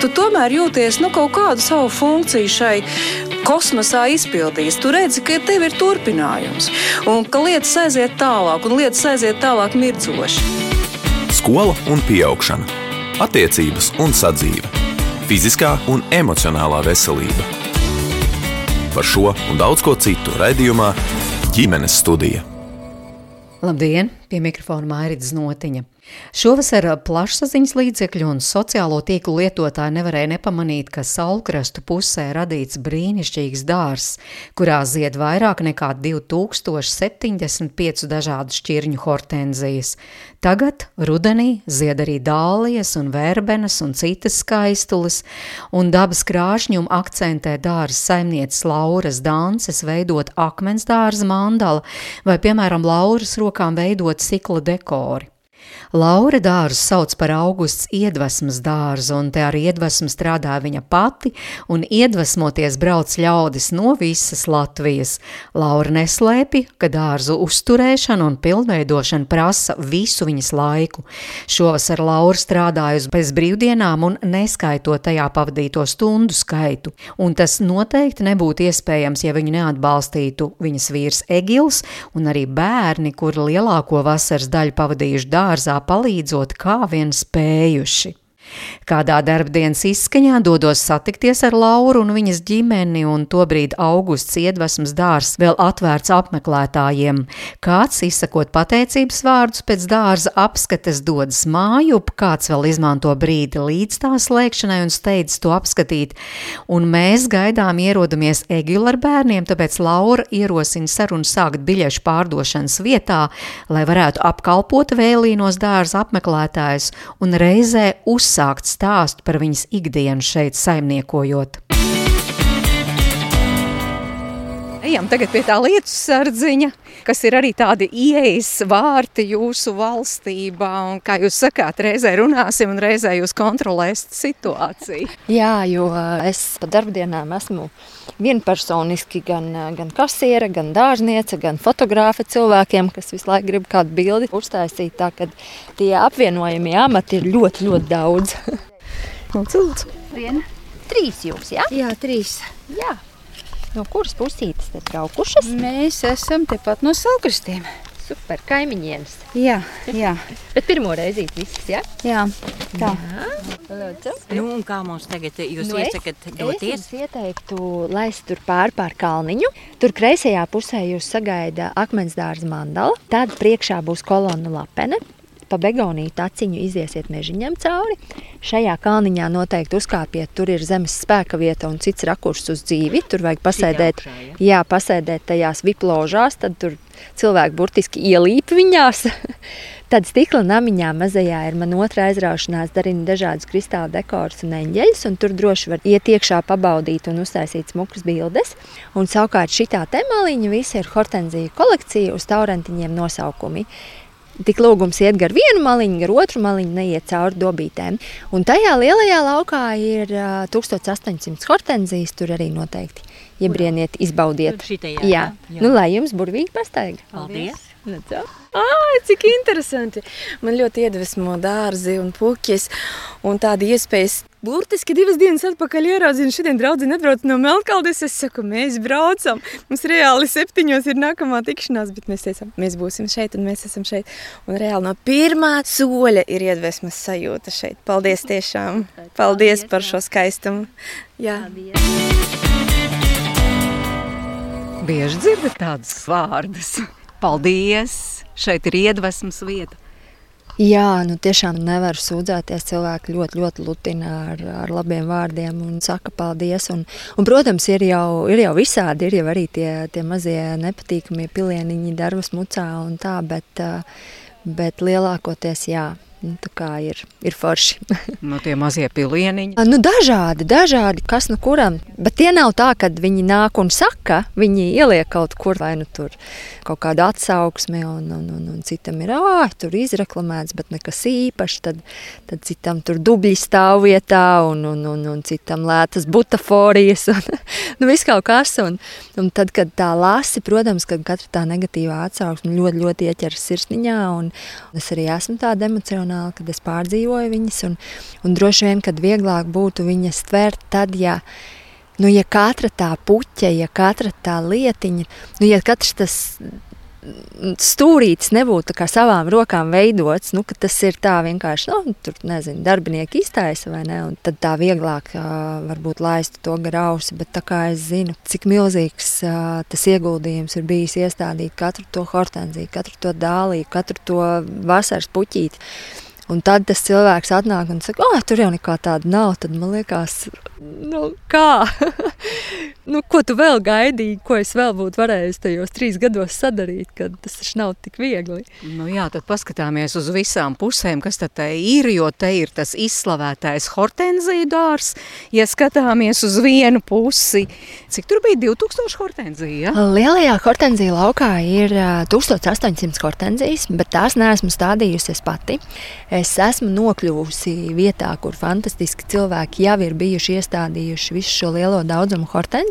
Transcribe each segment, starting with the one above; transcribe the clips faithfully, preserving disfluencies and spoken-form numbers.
tu tomēr jūties nu, kaut kādu savu funkciju šai kosmosā izpildījis. Tu redzi, ka tev ir turpinājums un ka lietas aiziet tālāk un lietas aiziet tālāk mirdzoši. Skola un pieaugšana, attiecības un sadzīve, fiziskā un emocionālā veselība. Par šo un daudz ko citu raidījumā Ģimenes studija. Labdien! Pie mikrofona Mairida Znotiņa. Šovasar plašsaziņas līdzekļu un sociālo tīklu lietotāji nevarēja nepamanīt, ka saulkrastu pusē radīts brīnišķīgs dārzs, kurā zied vairāk nekā divi tūkstoši septiņdesmit pieci dažādu šķirņu hortenzijas. Tagad rudenī zied arī dālijas un verbenas un citas skaistules, un dabas krāšņumu akcentē dārza saimnieces Lauras dances veidot akmens dārza mandala vai, piemēram, Lauras rokām veidot stikla dekori. Laura dārzu sauc par Augusts iedvesmas dārzu, un te ar iedvesmu strādā viņa pati, un iedvesmoties brauc ļaudis no visas Latvijas. Laura neslēpj, ka dārzu uzturēšana un pilnveidošana prasa visu viņas laiku. Šovasar Laura strādājusi bez brīvdienām un neskaitot tajā pavadīto stundu skaitu, un tas noteikti nebūtu iespējams, ja viņu neatbalstītu viņas vīrs Egils un arī bērni, kuri lielāko vasaras daļu pavadījuši dārzā, palīdzot, kā vien spējuši. Kādā darbdienas izskaņā dodos satikties ar Lauru un viņas ģimeni, un tobrīd Augusts iedvesmas dārzs vēl atvērts apmeklētājiem. Kāds, izsakot pateicības vārdus pēc dārza apskates, dodas mājup, kāds vēl izmanto brīdi līdz tā slēgšanai un steidz to apskatīt. Un mēs gaidām ierodamies Egilu ar bērniem, tāpēc Laura ierosina sarunu sākt biļešu pārdošanas vietā, lai varētu apkalpot vēlīnos dārza apmeklētājus un reizē uzsākt sākt stāstu par viņas ikdienu šeit saimniekojot. Ejam tagad pie tā lietu sardziņa, kas ir arī tādi ieejas vārti jūsu valstībā, un, kā jūs sakāt, reizē runāsim un reizē jūs kontrolēsiet situāciju. Jā, jo es pa darbdienām esmu vienpersoniski gan, gan kasiere, gan dārzniece, gan fotogrāfe cilvēkiem, kas visu laiku grib kādu bildi uztaisīt, tā kad tie apvienojamie amati ir ļoti, ļoti daudz. Lūdzu, lūdzu. Viena. Trīs jūs, jā? Jā, trīs. Jā. No kuras pusītes te braukušas? Mēs esam tepat no Saulkrastiem. Super, kaimiņienes. Jā, jā. Bet pirmo reizīt visas, jā? Jā, tā. Jā. Lūdzu. Nu, un kā mums tagad jūs Nu, iesakat es, doties? es jums ieteiktu laist tur pār pār kalniņu. Tur kreisajā pusē jūs sagaida akmensdārza mandala. Tad priekšā būs kolona lapene. Pa begoniju taciņu iziesiet mežiņam cauri. Šajā kalniņā noteikti uzkāpiet, tur ir zemes spēka vieta un cits rakurs uz dzīvi. Tur vajag pasēdēt, augšā, ja? jā, pasēdēt tajās vipložās, tad tur cilvēki burtiski ielīp viņās. Tad stikla namiņā mazajā ir man otra aizraušanās, darina dažādus kristāla dekorus un eņģeļus, un tur droši var iet iekšā pabaudīt un uztaisīt smukas bildes. Un savukārt šitā te maliņa visa ir hortenzija kolekcija uz taurentiņiem nosaukumi. Tik lūgums iet gar vienu maliņu, gar otru maliņu, neiet cauri dobītēm. Un tajā lielajā laukā ir uh, tūkstoš astoņsimt hortenzijas, tur arī noteikti iebrieniet, izbaudiet. Tur šitajā, jā. jā. Nu, lai jums burvīgi pastaiga. Paldies! Nu, tā. Ai, cik interesanti. Man ļoti iedvesmo dārzi un puķis un tādi iespējas. Burtiski divas dienas atpakaļ ieraudzinu, šodien draudzene atbrauc no Melnkaldes. Es saku, mēs braucam. Mums reāli septiņos ir nākamā tikšanās, bet mēs teicām, mēs būsim šeit un mēs esam šeit. Un reāli no pirmā soļa ir iedvesmas sajūta šeit. Paldies tiešām. Paldies par šo skaistumu. Jā. Bieži dzirdat tādus vārdus. Paldies! Šeit ir iedvesmas vieta. Jā, nu tiešām nevaru sūdzēties, cilvēki ļoti, ļoti lutina ar, ar labiem vārdiem un saka paldies. Un, un protams, ir jau, ir jau visādi, ir jau arī tie, tie mazie nepatīkamie pilieniņi darbas mucā un tā, bet, bet lielākoties jā. Nu, tā kā ir, ir forši. No tie mazie pilieniņi. Nu, dažādi, dažādi, kas nu kuram. Bet tie nav tā, kad viņi nāk un saka, viņi ieliek kaut kur, vai nu tur kaut kādu atsauksmi, un, un, un, un citam ir, ā, tur izreklamēts, bet nekas īpaši, tad, tad citam tur dubļi stāv vietā, un, un, un, un citam lētas butaforijas, un nu, viss kaut kas. Un, un tad, kad tā lasi, protams, kad katra tā negatīvā atsauksme ļoti, ļoti ieķeras sirsniņā, un es arī esmu tāda emocionāla emocionāli, kad es pārdzīvoju viņas, un, un droši vien, kad vieglāk būtu viņas tvert tad, ja, nu, ja katra tā puķe, ja katra tā lietiņa, nu, ja katrs tas stūrītis nebūtu tā kā savām rokām veidots, nu, ka tas ir tā vienkārši, nu, tur, nezinu, darbinieki iztaisa vai ne, un tad tā vieglāk uh, varbūt laistu to gar ausi, bet tā kā es zinu, cik milzīgs uh, tas ieguldījums ir bijis iestādīt katru to hortenziju, katru to dāliju, katru to vasaras puķīti. Un tad tas cilvēks atnāk un saka, oh, tur jau nekā tāda nav, tad man liekas, nu, kā? Nu, ko tu vēl gaidīji, ko es vēl būtu varējusi tajos trīs gados sadarīt, kad tas taču nav tik viegli. Nu jā, tad paskatāmies uz visām pusēm, kas tad te ir, jo te ir tas izslavētais hortenziju dārs. Ja skatāmies uz vienu pusi, cik tur bija divi tūkstoši hortenziju, ja? Lielajā hortenziju laukā ir tūkstoš astoņsimt hortenzijas, bet tās neesmu stādījusies pati. Es esmu nokļuvusi vietā, kur fantastiski cilvēki jau ir bijuši iestādījuši visu šo lielo daudzumu hortenziju,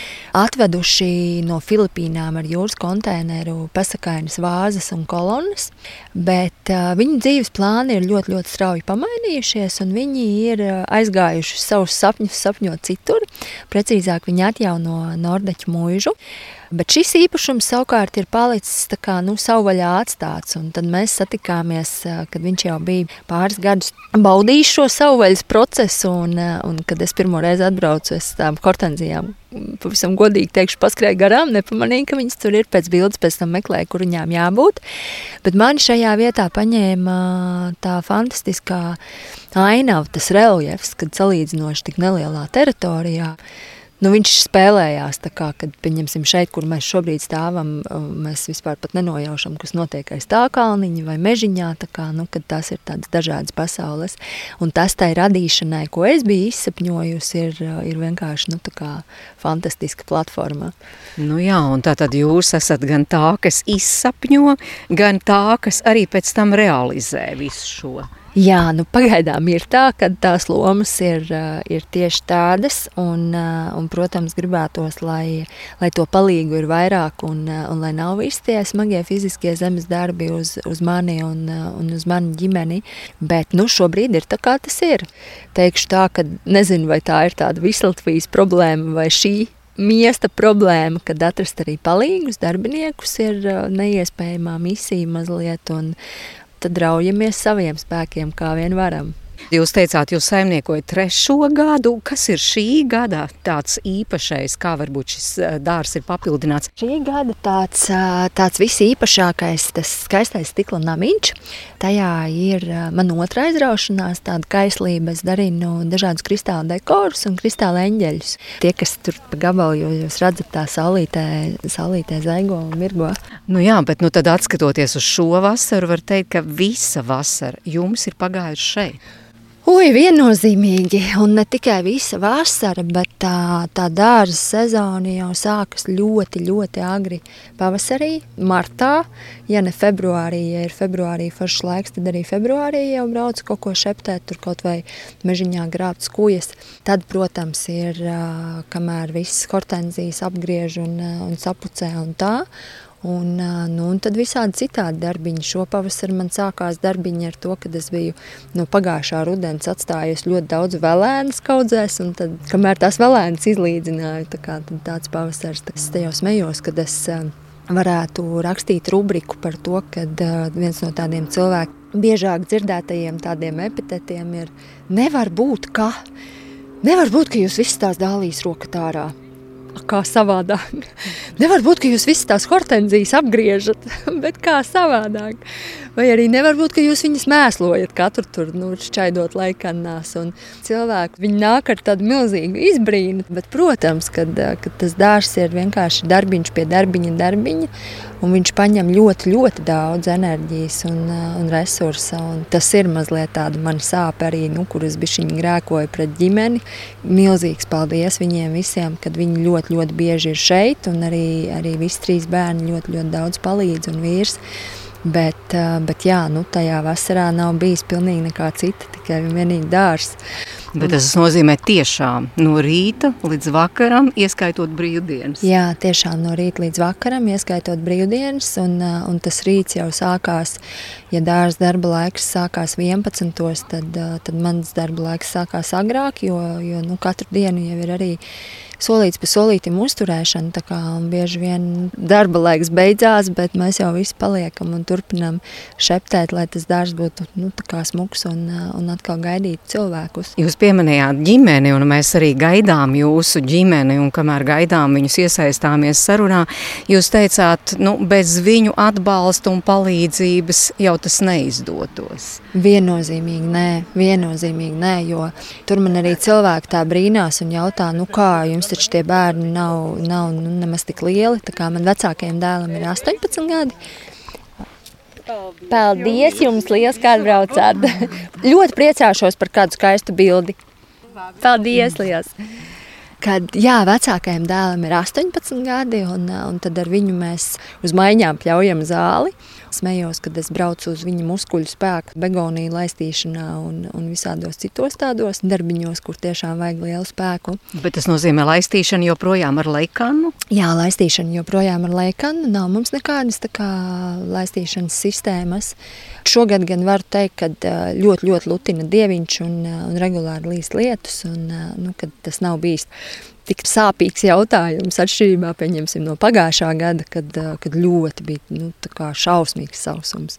atveduši no Filipīnām ar jūras konteineru pasakainas vāzes un kolonas, bet uh, viņu dzīves plāni ir ļoti, ļoti strauji pamainījušies, un viņi ir aizgājuši savus sapņus sapņot citur. Precīzāk, viņi atjauno Nordeķu muižu. Bet šis īpašums savukārt ir palicis tā kā, nu, savvaļā atstāts, un tad mēs satikāmies, kad viņš jau bija pāris gadus baudījis šo savvaļas procesu, un, un kad es pirmo reizi atbraucu, es tām hortenzijām, pavisam godīgi teikšu, paskrēju garām, nepamanīju, ka viņas tur ir, pēc bildes pēc tam meklēju, kur viņām jābūt, bet mani šajā vietā paņēma tā fantastiskā ainava, tas reljefs, kad salīdzinoši tik nelielā teritorijā. Nu, viņš spēlējās tā kā, kad, pieņemsim, šeit, kur mēs šobrīd stāvam, mēs vispār pat nenojaušam, kas notiek aiz tā kalniņa vai mežiņā, tā kā, nu, kad tās ir tādas dažādas pasaules. Un tas tai radīšanai, ko es biju izsapņojusi, ir, ir vienkārši, nu, tā kā fantastiska platforma. Nu jā, un tātad jūs esat gan tā, kas izsapņo, gan tā, kas arī pēc tam realizē visu šo. Jā, nu pagaidām ir tā, ka tās lomas ir, ir tieši tādas, un, un protams, gribētos, lai, lai to palīgu ir vairāk, un, un lai nav visi tie smagie fiziskie zemes darbi uz, uz mani un, un uz mani ģimeni, bet nu šobrīd ir tā, kā tas ir. Teikšu tā, ka nezinu, vai tā ir tāda Vislatvijas problēma vai šī miesta problēma, kad atrast arī palīgus darbiniekus ir neiespējamā misija mazliet, un tad raujamies saviem spēkiem, kā vien varam. Jūs teicāt, jūs saimniekojat trešo gadu. Kas ir šī gada tāds īpašais, kā varbūt šis dārs ir papildināts? Šī gada tāds, tāds visīpašākais, tas skaistais stikla namiņš. Tajā ir man otra aizraušanās, tāda kaislība. Es darinu dažādus kristāla dekorus un kristāla eņģeļus. Tie, kas tur pa gabalu, jūs redzat tā saulītē, saulītē zaigo un mirgo. Nu jā, bet nu tad atskatoties uz šo vasaru, var teikt, ka visa vasara jums ir pagājuši šeit. Ui, viennozīmīgi, un ne tikai visa vasara, bet tā, tā dārza sezona jau sākas ļoti, ļoti agri pavasarī, martā, ja ne februārī, ja ir februārī foršs laiks, tad arī februārī jau brauc kaut ko šeptēt, tur kaut vai mežiņā grābt skujas. Tad, protams, ir, kamēr viss hortenzijas apgriež un, un sapucē un tā, Un, nu, un tad visādi citādi darbiņi. Šopavasar man sākās darbiņi ar to, kad es biju no pagājušā rudens atstājusi ļoti daudz velēnas kaudzēs, un tad, kamēr tās velēnas izlīdzināju, tā kā, tad tāds pavasars, tad es te jau smejos, kad es varētu rakstīt rubriku par to, kad viens no tādiem cilvēku biežāk dzirdētajiem tādiem epitetiem ir nevar būt, ka, nevar būt, ka jūs viss tās dālīs rokat ārā. Kā savādāk. Nevar būt, ka jūs visas tās hortenzijas apgriežat, bet kā savādāk. Vai arī nevar būt, ka jūs viņas mēslojat katru tur, nu, šķaidot laikannās. Un cilvēki, viņi nāk ar tādu milzīgu izbrīnu, bet, protams, kad, kad tas dārs ir vienkārši darbiņš pie darbiņa darbiņa, un viņš paņem ļoti, ļoti daudz enerģijas un, un resursa, un tas ir mazliet tāda man sāpe arī, nu, kur es bišķiņi grēkoju pret ģimeni. Milzīgs paldies viņiem visiem, kad viņi ļoti, ļoti bieži ir šeit, un arī, arī visi trīs bērni ļoti, ļoti daudz palīdz un vīrs. Bet, bet jā, nu, tajā vasarā nav bijis pilnīgi nekā cita, tikai vienīgi dārs. Bet tas nozīmē tiešām no rīta līdz vakaram, ieskaitot brīvdienas. Jā, tiešām no rīta līdz vakaram, ieskaitot brīvdienas, un, un tas rīts jau sākās, ja dārza darba laiks sākās vienpadsmitos, tad, tad mans darba laiks sākās agrāk, jo, jo nu, katru dienu jau ir arī solīts pa solītim uzturēšana, tā kā bieži vien darba laiks beidzās, bet mēs jau visi paliekam un turpinām šeptēt, lai tas dārzs būtu nu, tā kā smuks un, un atkal gaidītu cilvēkus. Jūs pieminējāt ģimeni, un mēs arī gaidām jūsu ģimeni, un kamēr gaidām viņus iesaistāmies sarunā, jūs teicāt, nu, bez viņu atbalsta un palīdzības jau tas neizdotos. Viennozīmīgi nē, viennozīmīgi nē, jo tur man arī cilvēki tā brīnās un jautā, nu kā, jums taču tie bērni nav, nav nu, nemaz tik lieli, tā kā man vecākajam dēlam ir astoņpadsmit gadi. Paldies, Paldies jums liels, kā atbraucāt. Ļoti priecāšos par kādu skaistu bildi. Paldies liels. Kad, jā, vecākajam dēlam ir astoņpadsmit gadi, un, un tad ar viņu mēs uz maiņām pļaujam zāli. Smējos, kad es braucu uz viņa muskuļu spēku, begoniju laistīšanā un, un visādos citos tādos darbiņos, kur tiešām vajag lielu spēku. Bet tas nozīmē laistīšanu joprojām ar leikanu? Jā, laistīšana joprojām ar leikanu. Nav mums nekādas tā kā laistīšanas sistēmas. Šogad gan varu teikt, ka ļoti, ļoti lutina dieviņš un, un regulāri līst lietus, un nu, kad tas nav bijis tik sāpīgs jautājums atšķirībā, pieņemsim, no pagājušā gada, kad, kad ļoti bija nu, tā kā šausmīgs sausums.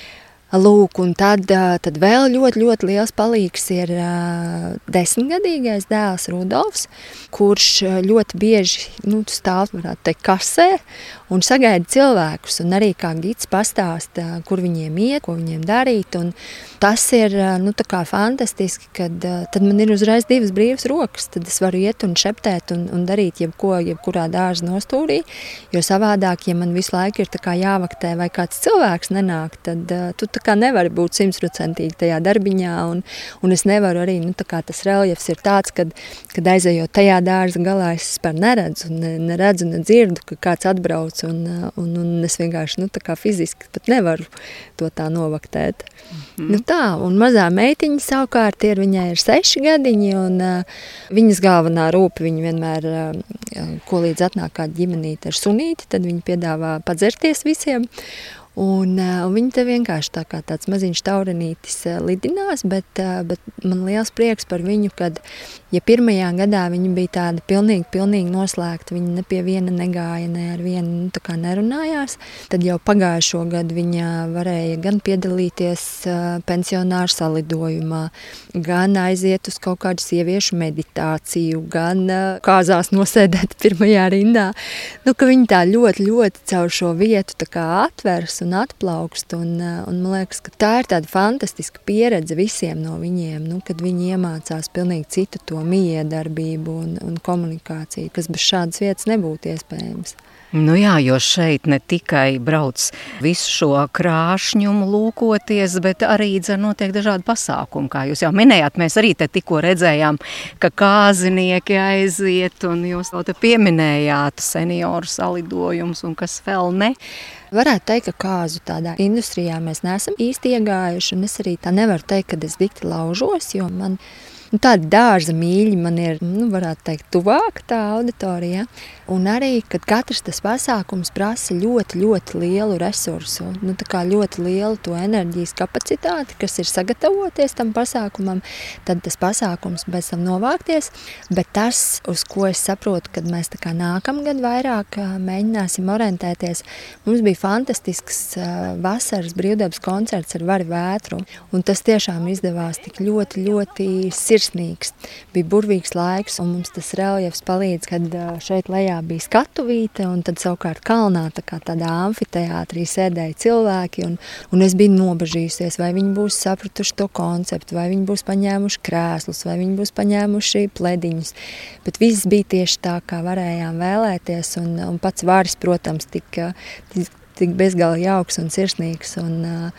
Lūk, un tad, tad vēl ļoti, ļoti liels palīgs ir uh, desmitgadīgais dēls Rudolfs, kurš ļoti bieži nu, stāv, varētu teikt, kasē un sagaida cilvēkus, un arī kā gids pastāsta, kur viņiem iet, ko viņiem darīt, un tas ir nu, tā kā fantastiski, kad tad man ir uzreiz divas brīvas rokas, tad es varu iet un šeptēt un, un darīt jebko, jebkurā dārza nostūrī, jo savādāk, ja man visu laiku ir tā kā jāvaktē vai kāds cilvēks nenāk, tad tu tā kā nevari būt simtprocentīgi tajā darbiņā, un, un es nevaru arī, nu tā kā tas reljefs ir tāds, kad, kad aizejot tajā dārza galā, es vispār neredzu, ne, neredzu, nedzirdu, ka kāds atbrauc, un, un, un es vienkārši, nu tā kā fiziski pat nevaru to tā novaktēt. Mm-hmm. Nu tā, un mazā meitiņa savukārt ir, viņai ir seši gadiņi, un uh, viņas galvenā rūpa, viņa vienmēr, uh, ko līdz atnāk kāda ģimenīte ar sunīti, tad viņa piedāvā padzerties visiem. Un, un viņi te vienkārši tā kā tāds maziņš taurenītis lidinās, bet, bet man liels prieks par viņu, kad, ja pirmajā gadā viņa bija tāda pilnīgi, pilnīgi noslēgta, viņa ne pie viena negāja, ne ar vienu nu, tā kā nerunājās, tad jau pagājušo gadu viņa varēja gan piedalīties pensionāru salidojumā, gan aiziet uz kaut kādu sieviešu meditāciju, gan kāzās nosēdēt pirmajā rindā. Nu, ka viņa tā ļoti, ļoti caur šo vietu tā kā atvers un atplaukst, un, un man liekas, ka tā ir tāda fantastiska pieredze visiem no viņiem, nu, kad viņi iemācās pilnīgi citu to miedarbību un, un komunikāciju, kas bez šādas vietas nebūtu iespējams. Nu jā, jo šeit ne tikai brauc visu šo krāšņumu lūkoties, bet arī dzer notiek dažādi pasākumi, kā jūs jau minējāt. Mēs arī te tikko redzējām, ka kāzinieki aiziet, un jūs jau te pieminējāt senioru salidojums un kas vēl ne. Varētu teikt, ka kāzu tādā industrijā mēs neesam īsti iegājuši, un es arī tā nevaru teikt, ka es dikti laužos, jo man nu, tādi dārza mīļi man ir, nu, varētu teikt, tuvāk tā auditorija. Un arī, kad katrs tas pasākums prasa ļoti, ļoti lielu resursu, nu, tā kā ļoti lielu to enerģijas kapacitāti, kas ir sagatavoties tam pasākumam, tad tas pasākums pēc tam novākties. Bet tas, uz ko es saprotu, kad mēs tā kā nākamgad vairāk mēģināsim orientēties, mums bija fantastisks vasaras brīvdabas koncerts ar Vari Vētru, un tas tiešām izdevās tik ļoti, ļoti sirsnīgs. Bija burvīgs laiks, un mums tas reljefs palīdz, kad šeit lejā bija skatuvīte, un tad savukārt kalnā tā kā tādā amfiteātrī sēdēja cilvēki, un, un es biju nobažījusies, vai viņi būs sapratuši to konceptu, vai viņi būs paņēmuši krēslus, vai viņi būs paņēmuši plediņus. Bet viss bija tieši tā, kā varējām vēlēties, un, un pats Varis, protams, tika, tika tik bezgalīgi jauks un sirsnīgs, un,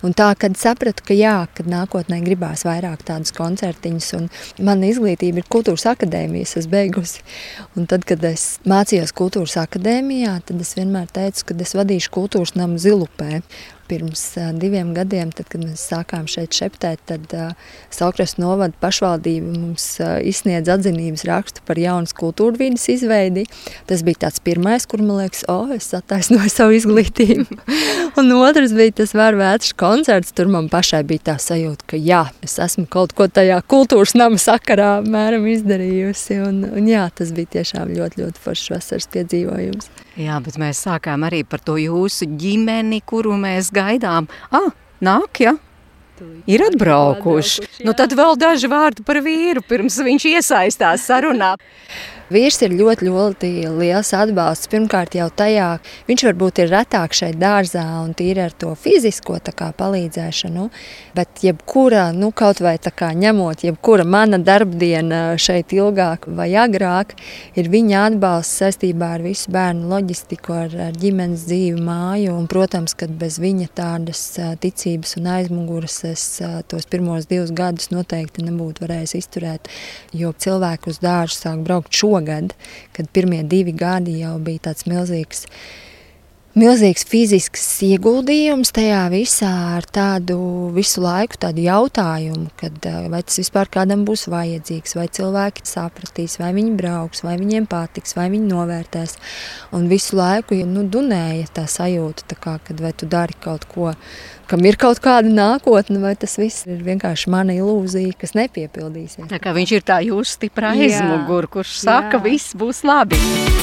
Un tā, kad sapratu, ka jā, kad nākotnē gribās vairāk tādus koncertiņus, un mana izglītība ir kultūras akadēmijas, es beigusi. Un tad, kad es mācījos kultūras akadēmijā, tad es vienmēr teicu, ka es vadīšu kultūras namu Zilupē. Pirms uh, diviem gadiem, tad, kad mēs sākām šeit šeptēt, tad uh, Saulkrastu novada pašvaldība mums uh, izsniedz atzinības rakstu par jaunas kultūrvīdes izveidi. Tas bija tāds pirmais, kur man liekas, o, es attaisnoju savu izglītību. Un otrs bija tas Vārvētras koncerts, tur man pašai bija tā sajūta, ka jā, es esmu kaut ko tajā kultūras nama sakarā mēram izdarījusi. Un, un jā, tas bija tiešām ļoti, ļoti foršs vasaras piedzīvojums. Jā, bet mēs sākām arī par to jūsu ģimeni, kuru mēs gaidām. Ah, nāk, ja? Ir atbraukuši. Nu tad vēl daži vārdi par vīru, pirms viņš iesaistās sarunā. Vīrs ir ļoti, ļoti liels atbalsts. Pirmkārt jau tajā, viņš varbūt ir retāk šeit dārzā un tīri ar to fizisko tā kā palīdzēšanu, bet jebkura, nu kaut vai tā kā ņemot, jebkura mana darbdiena šeit ilgāk vai agrāk, ir viņa atbalsts saistībā ar visu bērnu loģistiku, ar, ar ģimenes dzīvi, māju, un, protams, kad bez viņa tādas ticības un aizmuguras es tos pirmos divus gadus noteikti nebūtu varējis izturēt, jo cilvēki uz dārzu sāk braukt šogad, kad pirmie divi gadi jau bija tāds milzīgs, milzīgs fizisks ieguldījums tajā visā ar tādu visu laiku tādu jautājumu, kad vai tas vispār kādam būs vajadzīgs, vai cilvēki sapratīs, vai viņi brauks, vai viņiem patiks, vai viņi novērtēs. Un visu laiku nu, dunēja tā sajūta, tā kā, kad vai tu dari kaut ko, kam ir kaut kāda nākotne, vai tas viss ir vienkārši mana ilūzija, kas nepiepildīsies. Tā kā viņš ir tā jūsu stiprā aizmugur, kurš saka, jā, viss būs labi.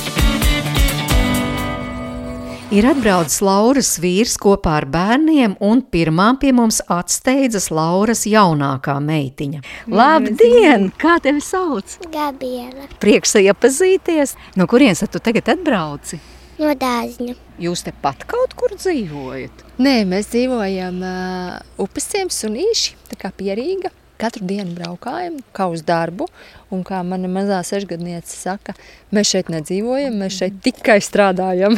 Ir atbraucis Lauras vīrs kopā ar bērniem, un pirmā pie mums atsteidzas Lauras jaunākā meitiņa. Labdien! Kā tevi sauc? Gabriela. Prieks iepazīties. No kurienes tu tagad atbrauci? No Dāzņa. Jūs te pat kaut kur dzīvojat? Nē, mēs dzīvojam uh, Upesciems un Īši, tā kā Pierīga. Katru dienu braukājam, kā uz darbu, un kā mana mazā sešgadniece saka, mēs šeit nedzīvojam, mēs šeit tikai strādājam.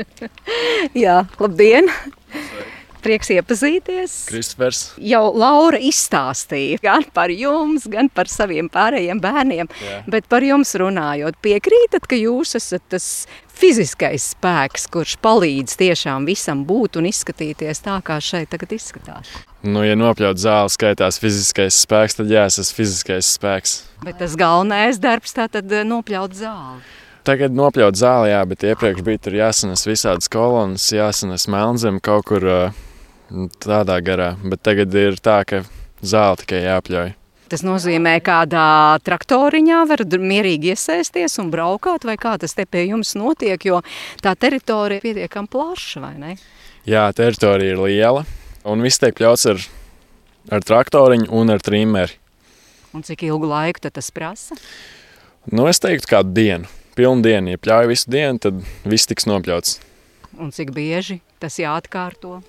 Jā, labdien! Prieks iepazīties. Kristofers. Jau Laura izstāstīja gan par jums, gan par saviem pārējiem bērniem, jā, bet par jums runājot, piekrītat, ka jūs esat tas fiziskais spēks, kurš palīdz tiešām visam būt un izskatīties tā, kā šeit tagad izskatās? Nu, ja nopļaut zāli skaitās fiziskais spēks, tad jā, es esmu fiziskais spēks. Bet tas galvenais darbs tā tad nopļaut zāli. Tagad nopļaut zāli, jā, bet iepriekš bija tur jāsanes visādas kolonas, jāsanes melnzem kaut kur tādā garā, bet tagad ir tā, ka zāli tikai jāpļauj. Tas nozīmē, kādā traktoriņā var mierīgi iesaisties un braukāt, vai kā tas te pie jums notiek, jo tā teritorija pietiekam plaša, vai ne? Jā, teritorija ir liela, un viss tiek pļauts ar, ar traktoriņu un ar trimeri. Un cik ilgu laiku tad tas prasa? Nu, es teiktu kādu dienu, pilnu dienu. Ja pļauj visu dienu, tad viss tiks nopļauts. Un cik bieži tas jāatkārto?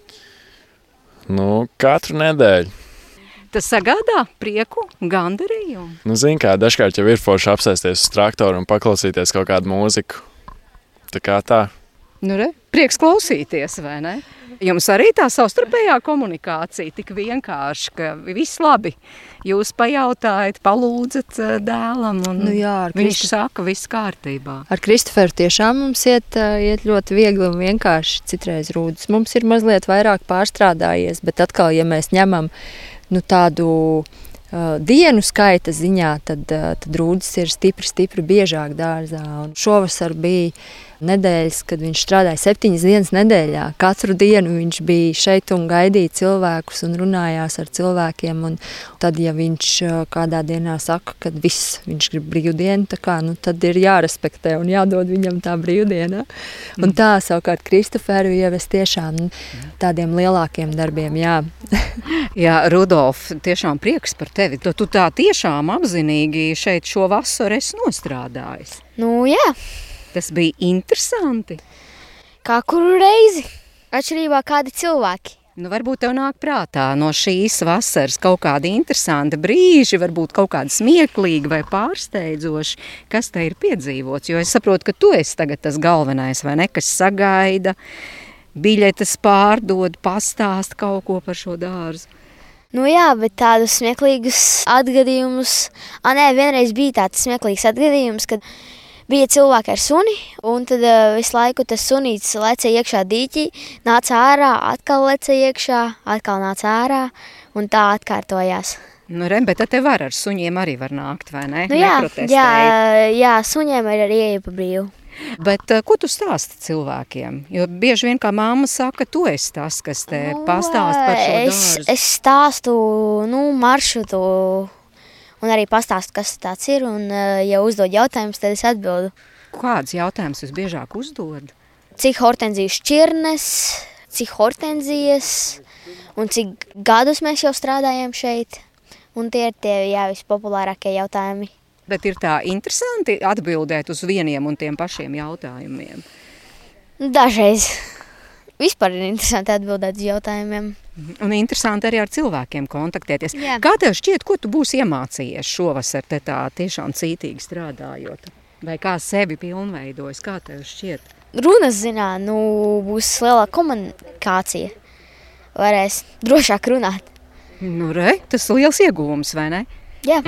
Nu, katru nedēļu. Tas sagādā prieku, gandarījumu? Nu, zin kā, dažkārt jau ir forši apsēsties uz traktoru un paklausīties kaut kādu mūziku. Tā kā tā. Nu, re, prieks klausīties, vai ne? Jums arī tā savstarpējā komunikācija tik vienkārši, ka viss labi. Jūs pajautājat, palūdzat dēlam, un nu jā, viņš Kristof... saka, viss kārtībā. Ar Kristoferu tiešām mums iet, iet ļoti viegli un vienkārši citreiz rūdas. Mums ir mazliet vairāk pārstrādājies, bet atkal, ja mēs ņemam nu, tādu uh, dienu skaita ziņā, tad, uh, tad rūdas ir stipri, stipri biežāk dārzā. Un šovasar bija nedēļas, kad viņš strādāja septiņas dienas nedēļā. Katru dienu viņš bija šeit un gaidīja cilvēkus un runājās ar cilvēkiem. Un tad, ja viņš kādā dienā saka, ka viss, viņš grib brīvdienu, tā kā, nu, tad ir jārespektē un jādod viņam tā brīvdiena. Un tā savukārt Kristoferu jau es tiešām nu, tādiem lielākiem darbiem, jā. Jā, Rudolf, tiešām prieks par tevi. Tu tā tiešām apzinīgi šeit šo vasaru esi nostrādājis. Nu, jā. Tas bija interesanti. Kā kuru reizi, atšķirībā kādi cilvēki. Nu, varbūt tev nāk prātā no šīs vasaras kaut kādi interesanti brīži, varbūt kaut kādi smieklīgi vai pārsteidzoši, kas te ir piedzīvots. Jo es saprotu, ka tu esi tagad tas galvenais, vai ne, kas sagaida, biļetes pārdod, pastāst kaut ko par šo dārzu. Nu jā, bet tādus smieklīgus atgadījumus, a nē, vienreiz bija tāds smieklīgs atgadījums, kad bija cilvēki ar suni, un tad uh, visu laiku tas sunītis lecēja iekšā dīķī, nāca ārā, atkal lecēja iekšā, atkal nāca ārā, un tā atkārtojās. Nu, Rem, bet te var ar suņiem arī var nākt, vai ne? Nu jā, jā, jā, suņiem ir arī ieeja pa brīvu. Bet uh, ko tu stāsti cilvēkiem? Jo bieži vien, kā mamma saka, tu esi tas, kas te Nu, pastāst par šo es, dārzu. es stāstu, nu, maršrutu, un arī pastāstu, kas tāds ir, un, ja uzdod jautājumus, tad es atbildu. Kāds jautājums visbiežāk uzdod? Cik hortenziju šķirnes, cik hortenzijas, un cik gadus mēs jau strādājam šeit, un tie ir tie, jā, vispopulārākie jautājumi. Bet ir tā interesanti atbildēt uz vieniem un tiem pašiem jautājumiem. Dažreiz. Vispār ir interesanti atbildēt uz jautājumiem. Un interesanti arī ar cilvēkiem kontaktēties. Jā. Kā tev šķiet, ko tu būsi iemācījies šovasar te tā tiešām cītīgi strādājot? Vai kā sevi pilnveidojas? Kā tev šķiet? Runas zinā, nu būs lielāka komunikācija. Varēs drošāk runāt. Nu re, tas liels ieguvums, vai ne? Jā.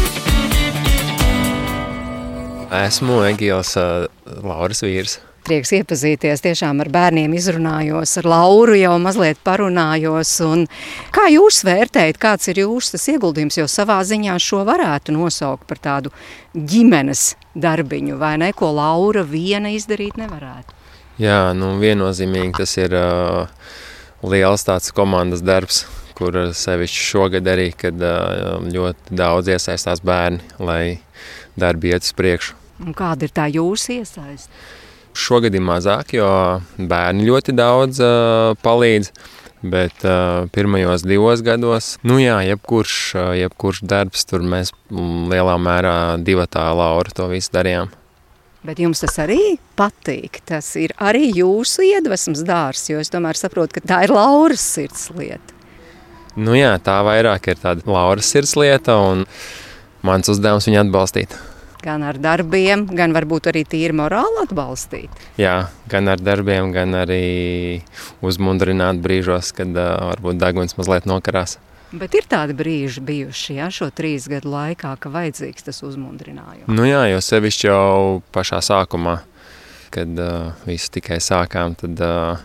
Esmu Egils uh, Lauras vīrs. Prieks iepazīties, tiešām ar bērniem izrunājos, ar Lauru jau mazliet parunājos. Un kā jūs vērtējat, kāds ir jūsu tas ieguldījums, jo savā ziņā šo varētu nosaukt par tādu ģimenes darbiņu, vai ne, ko Laura viena izdarīt nevarētu? Jā, nu viennozīmīgi tas ir uh, liels tāds komandas darbs, kur sevišķi šogad arī, kad uh, ļoti daudz iesaistās bērni, lai darbi iet uz priekšu. Un kāda ir tā jūsu iesaiste? Šogad ir mazāk, jo bērni ļoti daudz uh, palīdz, bet uh, pirmajos divos gados, nu jā, jebkurš, uh, jebkurš darbs, tur mēs mm, lielā mērā divatā Laura to visu darījām. Bet jums tas arī patīk, tas ir arī jūsu iedvesmas dārs, jo es tomēr saprotu, ka tā ir Lauras sirdslieta. Nu jā, tā vairāk ir tāda Lauras sirdslieta un mans uzdevums viņu atbalstīt. Gan ar darbiem, gan varbūt arī tīri morāli atbalstīt. Jā, gan ar darbiem, gan arī uzmundrināt brīžos, kad uh, varbūt deguns mazliet nokarās. Bet ir tādi brīži bijuši, jā, šo trīs gadu laikā, ka vajadzīgs tas uzmundrinājums. Nu jā, jo sevišķi jau pašā sākumā, kad uh, visu tikai sākām, tad uh,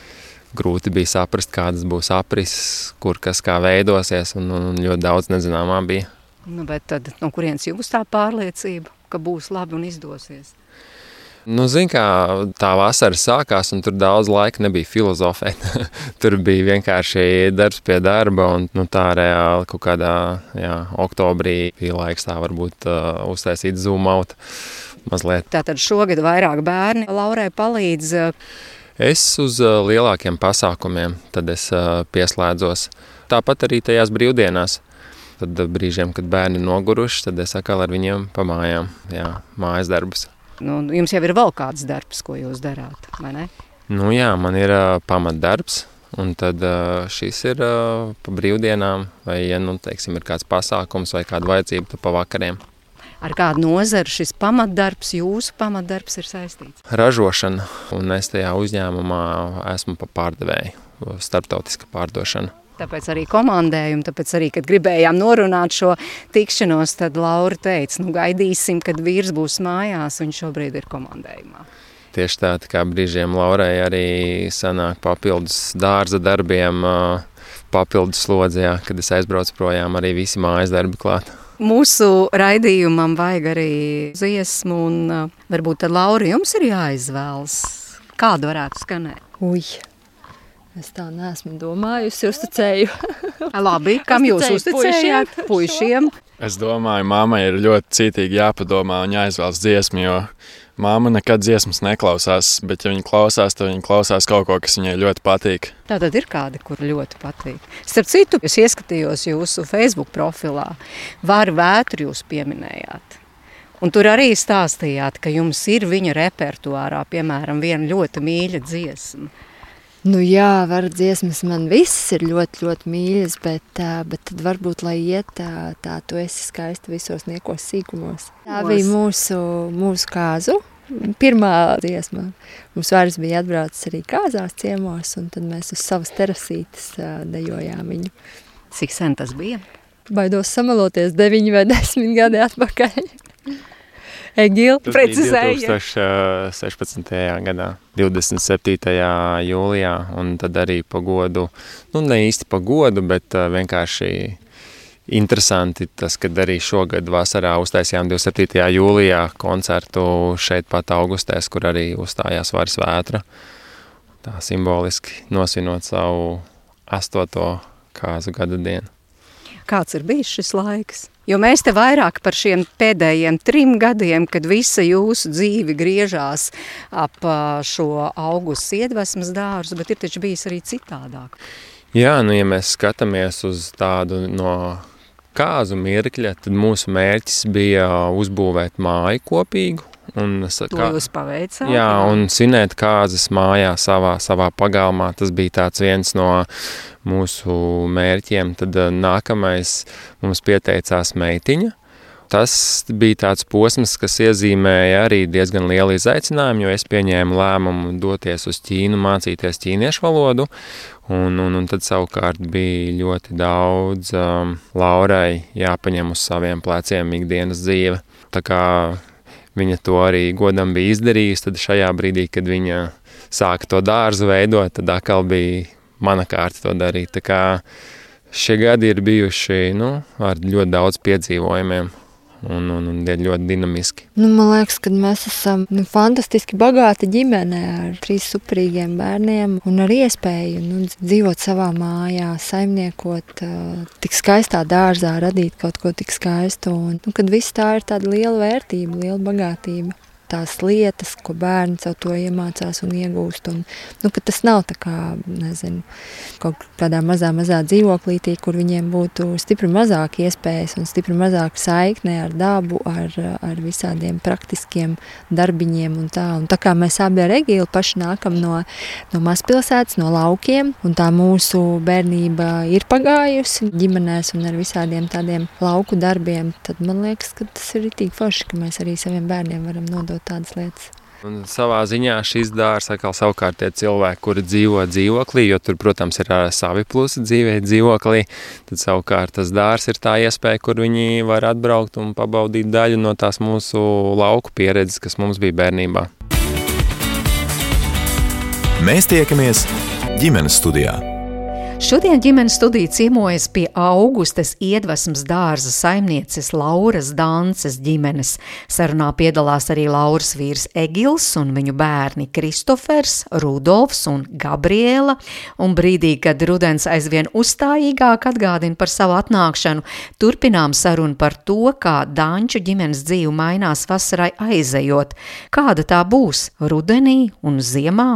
grūti bija saprast, kādas būs aprises, kur kas kā veidosies, un, un ļoti daudz nezināmā bija. Nu, bet tad no kurienes jums tā pārliecība, ka būs labi un izdosies? Nu, zin kā, tā vasara sākās, un tur daudz laika nebija filozofēt. Tur bija vienkārši darbs pie darba, un nu, tā reāli kaut kādā jā, oktobrī bija laiks tā varbūt uh, uztaisīt zoom out mazliet. Tātad šogad vairāk bērni Laurai palīdz? Es uz uh, lielākiem pasākumiem, tad es uh, pieslēdzos. Tāpat arī tajās brīvdienās. Tad brīžiem, kad bērni noguruši, tad es atkal ar viņiem pa mājām, jā, mājas darbus. Nu, jums jau ir vēl kāds darbs, ko jūs darāt, vai ne? Nu jā, man ir uh, pamatdarbs, un tad uh, šis ir uh, pa brīvdienām, vai, ja, nu, teiksim, ir kāds pasākums vai kāda vajadzība, tad pa vakariem. Ar kādu nozaru šis pamatdarbs, jūsu pamatdarbs ir saistīts? Ražošana, un es tajā uzņēmumā esmu pa pārdevēju, starptautiska pārdošana. Tāpēc arī komandējumu, tāpēc arī, kad gribējām norunāt šo tikšanos, tad Laura teica, nu gaidīsim, kad vīrs būs mājās, viņš šobrīd ir komandējumā. Tieši tā, tā kā brīžiem Laurai arī sanāk papildus dārza darbiem, papildus slodzē, kad es aizbraucu projām, arī visi mājas darbi klāt. Mūsu raidījumam vajag arī dziesmu, un varbūt tad Laura jums ir jāizvēlas. Kādu varētu skanēt? Uj! Es tā neesmu domājusi, uzticēju. Labi, kam jūs uzticējāt? Puišiem. Es domāju, mammai ir ļoti cītīgi jāpadomā un jāizvēlas dziesmu, jo mamma nekad dziesmas neklausās, bet ja viņa klausās, tad viņa klausās kaut ko, kas viņai ļoti patīk. Tātad ir kādi, kur ļoti patīk. Starp citu, es ieskatījos jūsu Facebook profilā, Vāri vētru jūs pieminējāt. Un tur arī stāstījāt, ka jums ir viņa repertuārā, piemēram, viena ļoti mīļa dziesma. Nu jā, var dziesmas man visas ir ļoti, ļoti mīļas, bet, bet tad varbūt, lai iet tā, tā tu esi skaista visos niekos sīkumos. Tā bija mūsu, mūsu kāzu pirmā dziesma. Mums vairs bija atbraucis arī kāzās ciemos, un tad mēs uz savas terasītes dejojām viņu. Cik sen tas bija? Baidos samaloties deviņi vai desmit gadi atpakaļ. Egil, precizēja. Tas bija divtūkstoš sešpadsmitajā gadā, divdesmit septītajā jūlijā, un tad arī pa godu, nu ne īsti pa godu, bet vienkārši interesanti tas, kad arī šogad vasarā uztaisījām divdesmit septītajā jūlijā koncertu šeit pat Augustēs, kur arī uzstājās Varas Vētra. Tā simboliski nosvinot savu astoto kāzu gada dienu. Kāds ir bijis šis laiks? Jo mēs te vairāk par šiem pēdējiem trim gadiem, kad visa jūsu dzīve griežās ap šo Augusta iedvesmas dārzu, bet ir taču bijis arī citādāk. Jā, nu ja mēs skatāmies uz tādu no kāzu mirkļa, tad mūsu mērķis bija uzbūvēt māju kopīgu. Un, to kā, jūs paveicāt? Jā, un svinēt kāzas mājā savā, savā pagalmā. Tas bija tāds viens no mūsu mērķiem. Tad nākamais mums pieteicās meitiņa. Tas bija tāds posms, kas iezīmēja arī diezgan lielu izaicinājumu, jo es pieņēmu lēmumu doties uz Ķīnu, mācīties ķīniešu valodu. Un, un, un tad savukārt bija ļoti daudz um, Laurai jāpaņem uz saviem pleciem ikdienas dzīve. Tā kā viņa to arī godam bija izdarījusi, tad šajā brīdī, kad viņa sāka to dārzu veidot, tad atkal bija mana kārta to darīt. Tā kā šie gadi ir bijuši, nu, ar ļoti daudz piedzīvojumiem un, un, un ļoti dinamiski. Nu, man liekas, ka mēs esam nu, fantastiski bagāti ģimene ar trīs superīgiem bērniem un ar iespēju nu, dzīvot savā mājā, saimniekot, tik skaistā dārzā, radīt kaut ko tik skaistu. Un, nu, kad viss tā ir tāda liela vērtība, liela bagātība. Tās lietas, ko bērni caur to iemācās un iegūst. Un, nu, ka tas nav tā kā, nezinu, kaut kādā mazā, mazā dzīvoklītī, kur viņiem būtu stipri mazāk iespējas un stipri mazāk saikne ar dabu, ar, ar visādiem praktiskiem darbiņiem un tā. Un tā kā mēs abi ar Egilu paši nākam no, no mazpilsētas, no laukiem, un tā mūsu bērnība ir pagājusi ģimenēs un ar visādiem tādiem lauku darbiem, tad man liekas, ka tas ir ritīgi forši, ka mēs arī saviem bērniem varam nodot tādas lietas. Un savā ziņā šis dārs atkal savukārt tie cilvēki, kuri dzīvo dzīvoklī, jo tur, protams, ir savi plusi dzīvē dzīvoklī, tad savukārt tas dārs ir tā iespēja, kur viņi var atbraukt un pabaudīt daļu no tās mūsu lauku pieredzes, kas mums bija bērnībā. Mēs tiekamies ģimenes studijā. Šodien ģimenes studija ciemojas pie Augustas iedvesmas dārza saimnieces Lauras Dances ģimenes. Sarunā piedalās arī Lauras vīrs Egils un viņu bērni Kristofers, Rudolfs un Gabriela. Un brīdī, kad rudens aizvien uzstājīgāk atgādina par savu atnākšanu, turpinām sarunu par to, kā Danču ģimenes dzīve mainās vasarai aizejot. Kāda tā būs rudenī un ziemā?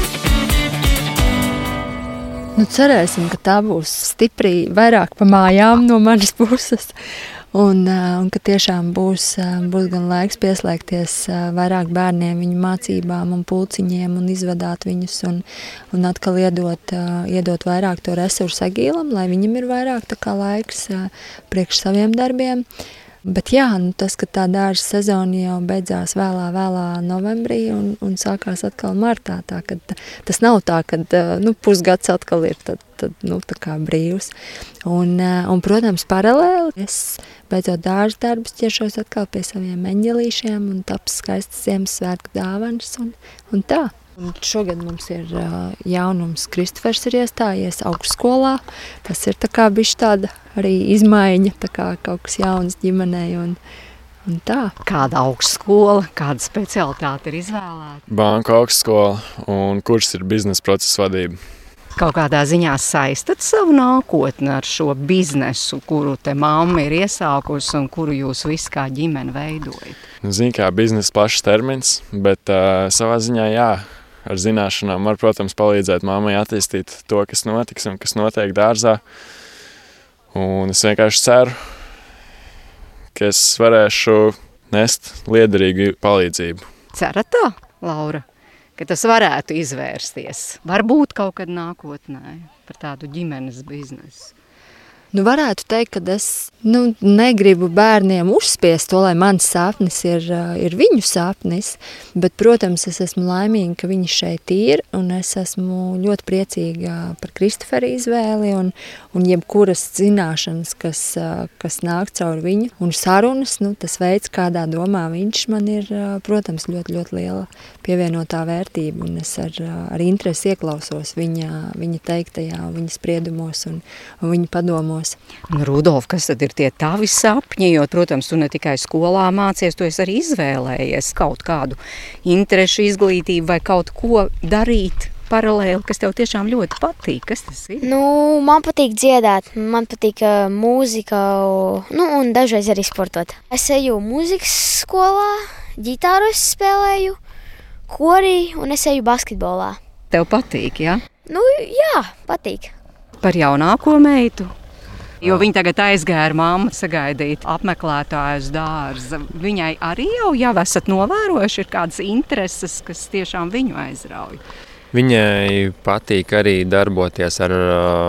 Nu, cerēsim, ka tā būs stipri vairāk pa mājām no manas puses un, un ka tiešām būs, būs gan laiks pieslēgties vairāk bērniem viņu mācībām un pulciņiem un izvadāt viņus un, un atkal iedot, iedot vairāk to resursu Egilam, lai viņam ir vairāk tā kā laiks priekš saviem darbiem. Bet jā, nu tas, ka tā dārza sezona jau beidzās vēlā, vēlā novembrī un, un sākās atkal martā, tā, kad tas nav tā, kad nu, pusgads atkal ir tad, tad, nu, tā kā brīvs. Un, un, protams, paralēli es beidzot dārza darbus ķeršos atkal pie saviem eņģelīšiem un taps skaistas Ziemassvētku dāvanas un, un tā. Un šogad mums ir uh, jaunums, Kristofers ir iestājies augstskolā. Tas ir tā kā bišķi tāda arī izmaiņa, tā kā kaut kas jauns ģimenei un, un tā. Kāda augstskola, kāda specialitāte ir izvēlēta? Banku augstskola un kurs ir biznesa procesa vadība. Kaut kādā ziņā saistat savu nākotni ar šo biznesu, kuru te mamma ir iesākusi un kuru jūs visi kā ģimene veidojat? Zinu, kā biznesa plašs termins, bet uh, savā ziņā jā. Ar zināšanām var, protams, palīdzēt mammai attīstīt to, kas notiks un kas notiek dārzā. Un es vienkārši ceru, ka es varēšu nest liederīgu palīdzību. Cerat tā, Laura, ka tas varētu izvērsties? Varbūt kaut kad nākotnē par tādu ģimenes biznesu. Nu, varētu teikt, ka es nu, negribu bērniem uzspiest to, lai mans sapnis ir, ir viņu sapnis, bet, protams, es esmu laimīga, ka viņi šeit ir, un es esmu ļoti priecīga par Kristofera izvēli, un, un jebkuras zināšanas, kas, kas nāk caur viņu, un sarunas, nu, tas veids, kādā domā viņš man ir, protams, ļoti, ļoti liela pievienotā vērtība, un es ar, ar interesi ieklausos viņa, viņa teiktajā, viņa spriedumos un, un viņa padomos. Rudolf, kas tad ir tie tavi sapņi, jo, protams, tu ne tikai skolā mācies, tu esi arī izvēlējies kaut kādu interešu izglītību vai kaut ko darīt paralēli, kas tev tiešām ļoti patīk. Kas tas ir? Nu, man patīk dziedāt, man patīk uh, mūzika, nu, un dažreiz arī sportot. Es eju mūzikas skolā, ģitāru es spēlēju, korī, un es eju basketbolā. Tev patīk, jā? Nu, jā, patīk. Par jaunāko meitu? Jo viņa tagad aizgāja ar mammu sagaidīt apmeklētājus dārza. Viņai arī jau, jau esat novērojuši, ir kādas intereses, kas tiešām viņu aizrauj? Viņai patīk arī darboties ar,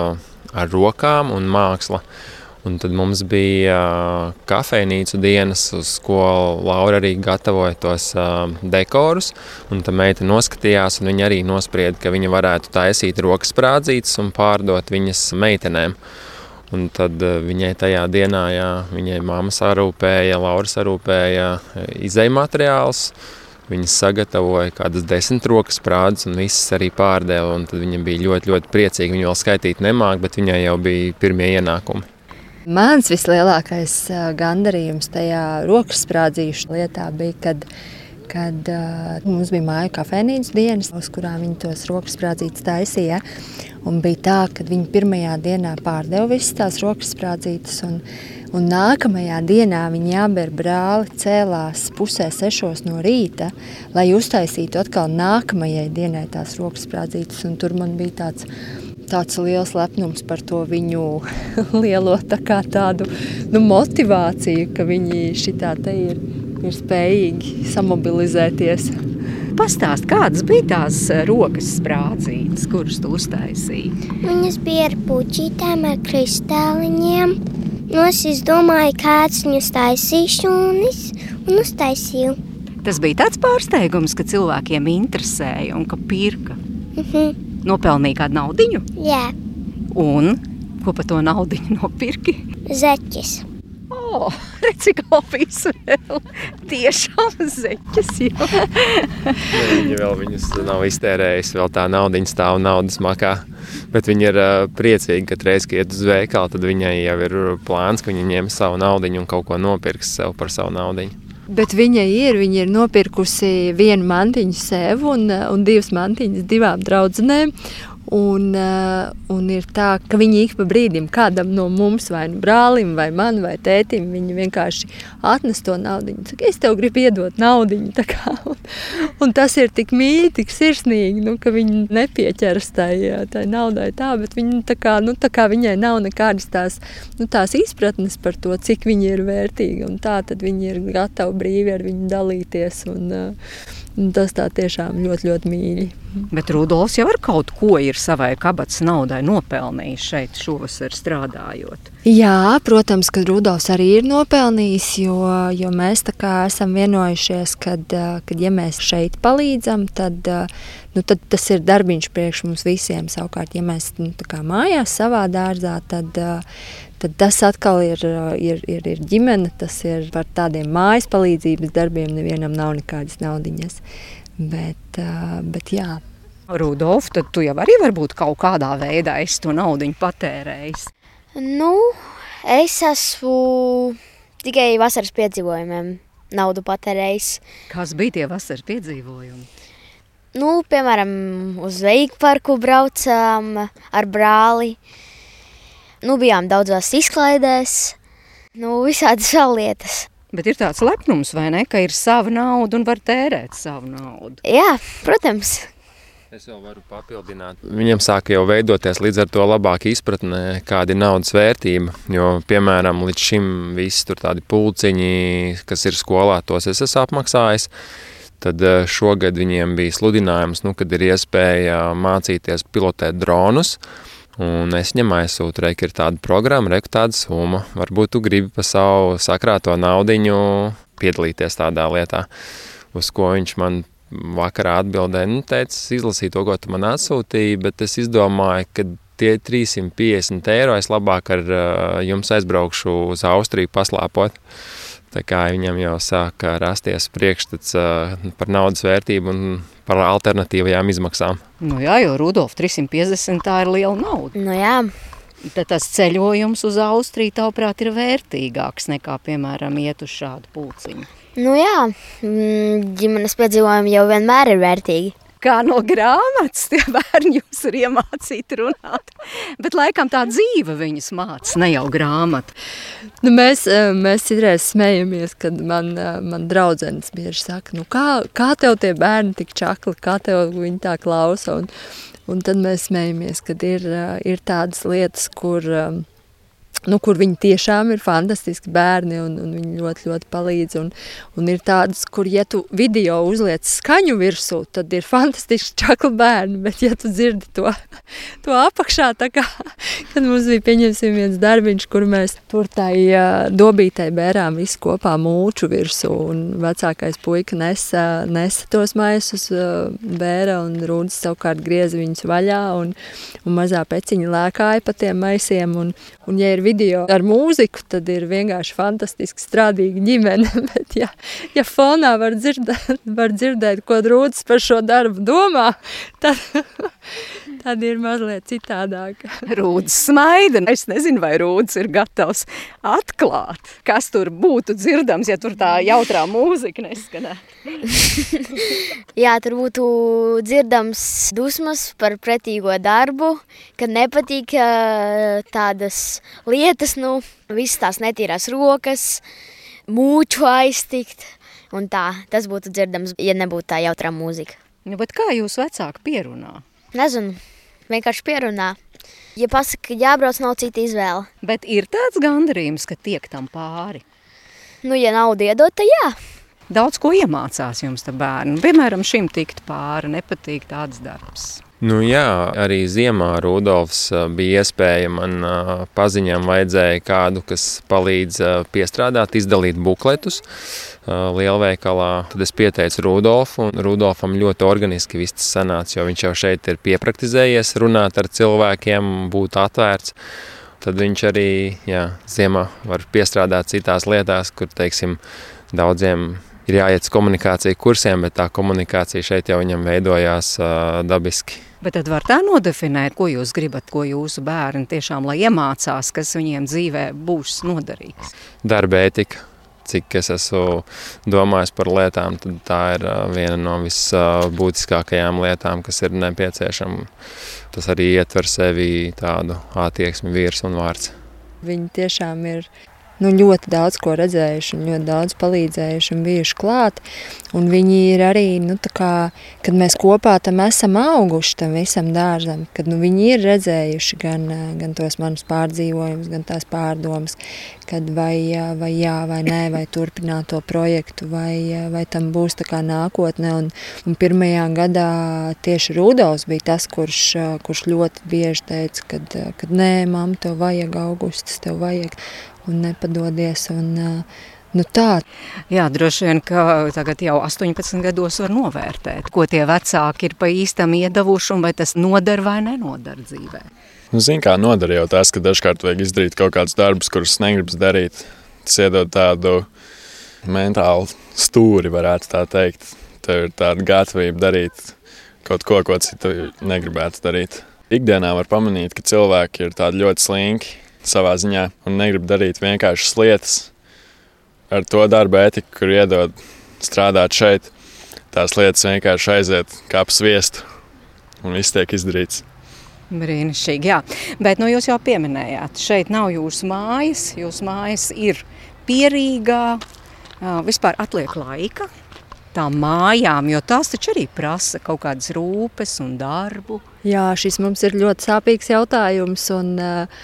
ar rokām un māksla. Un tad mums bija kafejnīcu dienas, uz ko Laura arī gatavoja tos dekorus. Un tā meita noskatījās, un viņa arī nosprieda, ka viņa varētu taisīt rokas sprādzītes un pārdot viņas meitenēm. Un tad viņai tajā dienā, jā, viņai mamma sarūpēja, Laura sarūpēja izej materiāls. Viņas sagatavoja kādas desmit rokas sprādes un visas arī pārdeva. Un tad viņa bija ļoti, ļoti priecīga. Viņa vēl skaitīt nemāk, bet viņai jau bija pirmie ienākumi. Mans vislielākais gandarījums tajā rokas sprādzīšu lietā bija, kad kad uh, mums bija māju kafejnīcu dienas, uz kurām viņi tos rokas sprādzītes taisīja. Un bija tā, ka viņi pirmajā dienā pārdeva visas tās rokas sprādzītes, un, un nākamajā dienā viņi abi ar brāli cēlās pusē sešos no rīta, lai uztaisītu atkal nākamajai dienai tās rokas sprādzītes. Un tur man bija tāds, tāds liels lepnums par to viņu lielo tā kā tādu nu, motivāciju, ka viņi šitā te ir. ir spējīgi samobilizēties. Pastāst, kādas bija tās rokas sprādzītes, kuras tu uztaisīji? Viņas bija ar puķītēm, ar kristāliņiem. Nu, es izdomāju, kāds viņus taisīšu, un es un uztaisīju. Tas bija tāds pārsteigums, ka cilvēkiem interesēja un ka pirka. Mhm. Nopelnīja kādu naudiņu? Jā. Un ko par to naudiņu nopirki? Zeķis. O, oh, redz, cik opīs vēl. Tiešām zeķes jau. Viņa vēl viņus nav iztērējusi, vēl tā naudiņa stāv naudas makā. Bet viņa ir uh, priecīga, ka reiz, kad iet uz veikalu, tad viņai jau ir plāns, ka viņa ņem savu naudiņu un kaut ko nopirks sev par savu naudiņu. Bet viņa ir, viņa ir nopirkusi vienu mantiņu sev un, un divas mantiņas divām draudzenēm. Un, uh, un ir tā, ka viņi ik pa brīdim kādam no mums, vai nu brālim, vai man, vai tētim, viņi vienkārši atnes to naudiņu. Saka, es tev gribu iedot naudiņu. Tā kā, un, un tas ir tik mīļi, tik sirsnīgi, nu, ka viņi nepieķeras tai, tai naudai tā, bet viņi tā kā, nu, tā kā viņai nav nekādas tās, nu, tās izpratnes par to, cik viņi ir vērtīgi. Un tā tad viņi ir gatavi brīvi ar viņu dalīties. Un, uh, un tas tā tiešām ļoti, ļoti mīļi. Bet Rudolfs jau ar kaut ko ir savai kabatas naudai nopelnījis šeit šovasar strādājot. Jā, protams, ka Rudolfs arī ir nopelnījis, jo, jo mēs tā kā esam vienojušies, kad, kad ja mēs šeit palīdzam, tad, nu, tad tas ir darbiņš priekš mums visiem. Savukārt, ja mēs nu, tā kā mājās savā dārzā, tad, tad tas atkal ir, ir, ir, ir ģimene, tas ir par tādiem mājas palīdzības darbiem, nevienam nav nekādas naudiņas. Bet, bet jā. Rudolf, tad tu jau arī varbūt kaut kādā veidā esi to naudiņu patērējis. Nu, es esmu tikai vasaras piedzīvojumiem naudu patērējis. Kas bija tie vasaras piedzīvojumi? Nu, piemēram, uz Veiku parku braucām ar brāli. Nu, bijām daudzās izklaidēs. Nu, visādas vēl lietas. Bet ir tāds lepnums, vai ne, ka ir sava nauda un var tērēt savu naudu? Jā, protams. Es vēl varu papildināt. Viņam sāka jau veidoties līdz ar to labāka izpratne, kāda ir naudas vērtība. Jo, piemēram, līdz šim visi tur tādi pulciņi, kas ir skolā, tos es esmu apmaksājis. Tad šogad viņiem bija sludinājums, nu, kad ir iespēja mācīties pilotēt dronus. Un es viņam aizsūtu, reku ir tāda programma, reku tāda summa. Varbūt tu gribi pa savu sakrāto naudiņu piedalīties tādā lietā, uz ko viņš man vakarā atbildēja. Nu, teica, izlasīju to, ko tu man atsūtīji, bet es izdomāju, ka tie trīssimt piecdesmit eiro es labāk ar uh, jums aizbraukšu uz Austriju paslāpot. Tā kā viņam jau sāka rasties priekšstats uh, par naudas vērtību un par alternatīvajām izmaksām. Nu jā, jo Rudolf trīssimt piecdesmit tā ir liela nauda. Nu jā. Tad tas ceļojums uz Austriju, tavuprāt, ir vērtīgāks nekā, piemēram, iet uz šādu pulciņu. Nu jā, ģimenes piedzīvojumi jau vienmēr ir vērtīgi. Kā no grāmatas tie bērni jūs ir iemācīti runāt. Bet laikam tā dzīve viņus māca, ne jau grāmata. Nu, mēs, mēs citreiz smejamies, kad man, man draudzenes bieži saka, nu kā, kā tev tie bērni tik čakli, kā tev viņi tā klausa. Un, un tad mēs smejamies, kad ir, ir tādas lietas, kur... Nu, kur viņi tiešām ir fantastiski bērni un, un viņi ļoti, ļoti palīdz. Un, un ir tādas, kur, ja tu video uzliec skaņu virsū, tad ir fantastiski čakli bērni, bet ja tu dzirdi to, to apakšā, tā kā, kad mums bija pieņemsim viens darbiņš, kur mēs tur tai uh, dobītai bērām visu kopā mūču virsū, un vecākais puika nesa, nesa tos maisus uh, bēra, un Rūdis savukārt grieza viņus vaļā, un, un mazā peciņa lēkāja pa tiem maisiem, un, un ja ir video ar mūziku, tad ir vienkārši fantastiski strādīga ģimene, bet ja, ja fonā var dzirdēt, var dzirdēt, ko Rūdis par šo darbu domā, tad, tad ir mazliet citādāk. Rūdis smaida. Es nezinu, vai Rūdis ir gatavs atklāt, kas tur būtu dzirdams, ja tur tā jautrā mūzika neskanētu. Jā, tur būtu dzirdams dusmas par pretīgo darbu, kad nepatīk tādas lietas, nu, visas tās netīrās rokas, mūču aiztikt, un tā, tas būtu dzirdams, ja nebūtu tā jautrā mūzika. Nu, bet kā jūs vecāki pierunā? Nezinu, vienkārši pierunā. Ja pasaka, ka jābrauc, nav cita izvēle. Bet ir tāds gandarījums, ka tiek tam pāri? Nu, ja naudu iedot, tad jā. Daudz ko iemācās jums tā bērni. Piemēram, šim tikt pāri, nepatīk tāds darbs. Nu jā, arī ziemā Rudolfs bija iespēja, man paziņām vajadzēja kādu, kas palīdz piestrādāt, izdalīt bukletus lielveikalā. Tad es pieteicu Rudolfu, un Rudolfam ļoti organiski viss tas sanāca, jo viņš jau šeit ir piepraktizējies runāt ar cilvēkiem, būt atvērts. Tad viņš arī, jā, ziemā var piestrādāt citās lietās, kur, teiksim, daudziem ir jāiet uz komunikāciju kursiem, bet tā komunikācija šeit jau viņam veidojās uh, dabiski. Bet tad var tā nodefinēt, ko jūs gribat, ko jūsu bērni tiešām, lai iemācās, kas viņiem dzīvē būs noderīgs? Darba ētika. Cik es esmu domājis par lietām, tad tā ir uh, viena no visbūtiskākajām lietām, kas ir nepieciešama. Tas arī ietver sevi tādu attieksmi vīrs un vārds. Viņi tiešām ir nu, ļoti daudz ko redzējuši un ļoti daudz palīdzējuši un bijuši klāt. Un viņi ir arī, nu, tā kā, kad mēs kopā tam esam auguši tam visam dārzam, kad nu, viņi ir redzējuši gan, gan tos manus pārdzīvojumus, gan tās pārdomas, kad vai, vai jā, vai nē, vai turpināt to projektu, vai, vai tam būs tā kā nākotne. Un, un pirmajā gadā tieši Rudolfs bija tas, kurš, kurš ļoti bieži teica, kad, kad nē, mam, tev vajag Augustas, tev vajag. Un nepadodies, un nu tā. Jā, droši vien, ka tagad jau astoņpadsmit gados var novērtēt, ko tie vecāki ir pa īstam iedavuši, un vai tas nodar vai nenodar dzīvē. Nu, zin kā, nodar jau tas, ka dažkārt vajag izdarīt kaut kādus darbus, kurus negribas darīt. Tas iedod tādu mentālu stūri, varētu tā teikt. Tev ir tāda gatavība darīt kaut ko, ko citu negribētu darīt. Ikdienā var pamanīt, ka cilvēki ir tādi ļoti slinki savā ziņā un negrib darīt vienkāršas lietas ar to darba ētiku, kur iedod strādāt šeit. Tās lietas vienkārši aiziet kā pa sviestu un viss tiek izdarīts. Brīnišķīgi, jā. Bet nu, jūs jau pieminējāt, šeit nav jūsu mājas, jūsu mājas ir Pierīgā, vispār atliek laika tām mājām, jo tās taču arī prasa kaut kādas rūpes un darbu. Jā, šis mums ir ļoti sāpīgs jautājums un uh,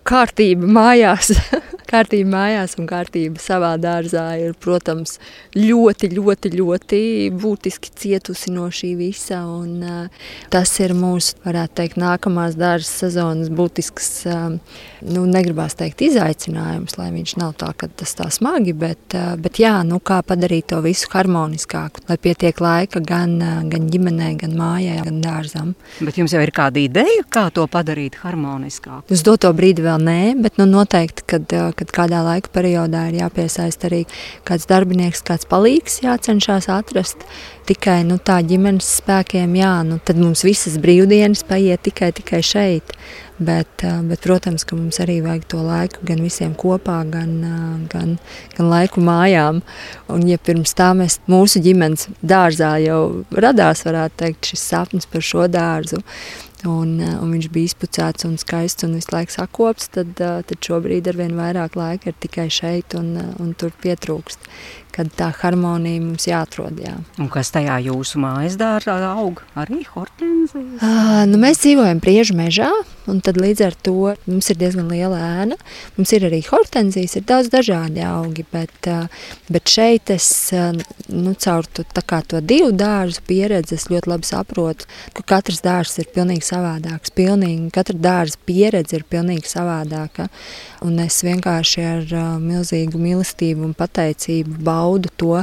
kārtība mājās. Kārtība mājās un kārtība savā dārzā ir, protams, ļoti, ļoti, ļoti būtiski cietusi no šī visa. Un, uh, tas ir mūsu, varētu teikt, nākamās dārza sezonas būtisks, uh, nu, negribās teikt izaicinājums, lai viņš nav tā, ka tas tā smagi, bet, uh, bet jā, nu, kā padarīt to visu harmoniskāku, lai pietiek laika gan, uh, gan ģimenei, gan mājai, gan dārzam. Bet jums jau ir kāda ideja, kā to padarīt harmoniskāku? Uz doto brīdi vēl nē, bet nu, noteikti, kad, kad kādā laika periodā ir jāpiesaist arī kāds darbinieks, kāds palīgs jācenšas atrast. Tikai nu, tā ģimenes spēkiem, jā, nu, tad mums visas brīvdienas paiet tikai, tikai šeit. Bet, bet, protams, ka mums arī vajag to laiku gan visiem kopā, gan, gan, gan laiku mājām. Un, ja pirms tā mēs mūsu ģimenes dārzā jau radās, varētu teikt, šis sapnis par šo dārzu, un, un viņš bija izpucēts un skaists un visu laiku sakopts, tad, tad šobrīd arvien vairāk laika ir tikai šeit un, un tur pietrūkst, kad tā harmonija mums jāatrod, jā. Un kas tajā jūsu mājas dārzā aug? Arī hortenzijas? Uh, nu, mēs dzīvojam Priežu mežā, un tad līdz ar to mums ir diezgan liela ēna. Mums ir arī hortenzijas, ir daudz dažādi augi, bet, uh, bet šeit es uh, nu, caur to, tā kā to divu dārzu pieredzi es ļoti labi saprotu, ka katrs dārzs ir pilnīgi savādāks, pilnīgi, katra dārza pieredze ir pilnīgi savādāka, un es vienkārši ar uh, milzīgu mīlestību un pateicību baudu to,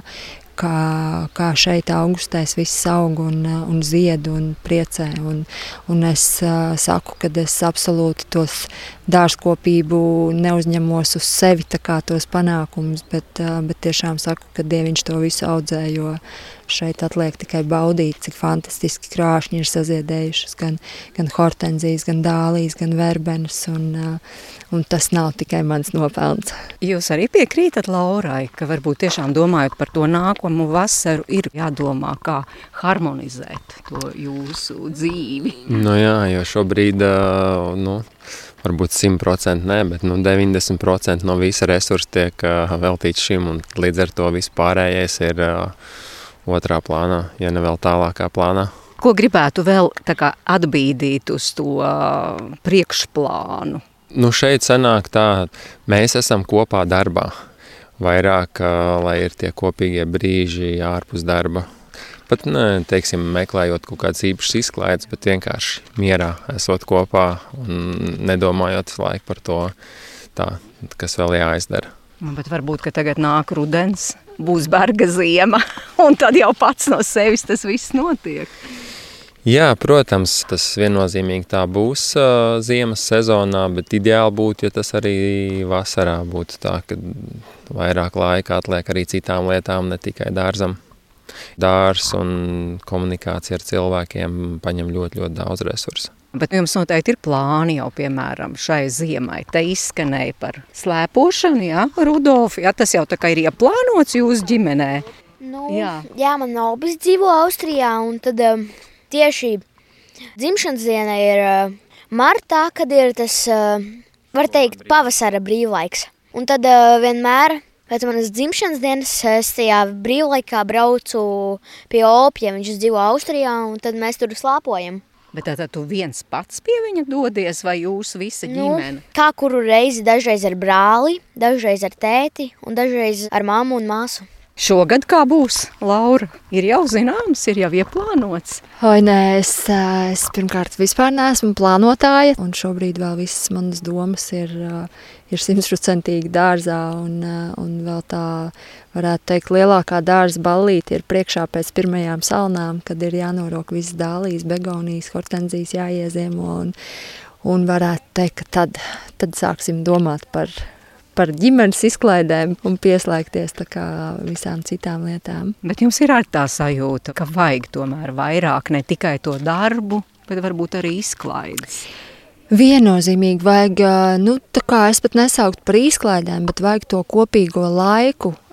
kā, kā šeit augustēs viss aug un, un zied un priecē. Un, un es uh, saku, ka es absolūti tos dārzkopību neuzņemos uz sevi tā kā tos panākumus, bet, uh, bet tiešām saku, ka Dieviņš to visu audzē, jo šeit atliek tikai baudīt, cik fantastiski krāšņi ir saziedējušas gan, gan hortenzijas, gan dālijas, gan verbenas, un, uh, un tas nav tikai mans nopelns. Jūs arī piekrītat Laurai, ka varbūt tiešām domājot par to nākamo vasaru, ir jādomā, kā harmonizēt to jūsu dzīvi? Nu jā, jo šobrīd, nu, varbūt simt procenti nē, bet nu, deviņdesmit procenti no visa resursa tiek uh, veltīts šim, un līdz ar to viss pārējais ir uh, otrā plānā, ja ne vēl tālākā plānā. Ko gribētu vēl tā kā atbīdīt uz to uh, priekšplānu? Nu, šeit sanāk tā, mēs esam kopā darbā. Vairāk, uh, lai ir tie kopīgie brīži ārpus darba. Pat, ne, teiksim, meklējot kaut kādas īpašas izklaides, bet vienkārši mierā esot kopā un nedomājot laiku par to, tā, kas vēl jāizdara. Bet varbūt, ka tagad nāk rudens, būs barga ziema, un tad jau pats no sevis tas viss notiek. Jā, protams, tas viennozīmīgi tā būs uh, ziemas sezonā, bet ideāli būtu, ja tas arī vasarā būtu tā, ka vairāk laika atliek arī citām lietām, ne tikai dārzam. Dārs un komunikācija ar cilvēkiem paņem ļoti, ļoti daudz resursu. Bet jums noteikti ir plāni jau, piemēram, šai ziemai. Te izskanēja par slēpošanu, jā, Rudolfi, jā, tas jau tā kā ir ieplānots jūsu ģimenē. Nu, jā. jā, man obis dzīvo Austrijā, un tad um, tieši dzimšanas diena ir uh, martā, kad ir tas, uh, var teikt, pavasara brīvlaiks. Un tad uh, vienmēr pēc manas dzimšanas dienas es tajā brīvlaikā braucu pie opja, viņš dzīvo Austrijā, un tad mēs tur slāpojam. Bet tātad tu viens pats pie viņa dodies, vai jūs visa ģimene? Nu, kā kuru reizi, dažreiz ar brāli, dažreiz ar tēti un dažreiz ar mammu un māsu. Šogad kā būs, Laura? Ir jau zināms, ir jau ieplānots? Oi, nē, es, es pirmkārt vispār neesmu plānotāja, un šobrīd vēl visas manas domas ir, ir simtprocentīgi dārzā, un, un vēl tā, varētu teikt, lielākā dārza ballīte ir priekšā pēc pirmajām salnām, kad ir jānorok visas dālijas, begonijas, hortenzijas jāieziemo, un, un varētu teikt, ka tad, tad sāksim domāt par par ģimenes izklaidēm un pieslēgties tā kā visām citām lietām. Bet jums ir arī tā sajūta, ka vajag tomēr vairāk ne tikai to darbu, bet varbūt arī izklaides. Viennozīmīgi vajag, nu tā kā es pat nesaukt par izklaidēm, bet vajag to kopīgo laiku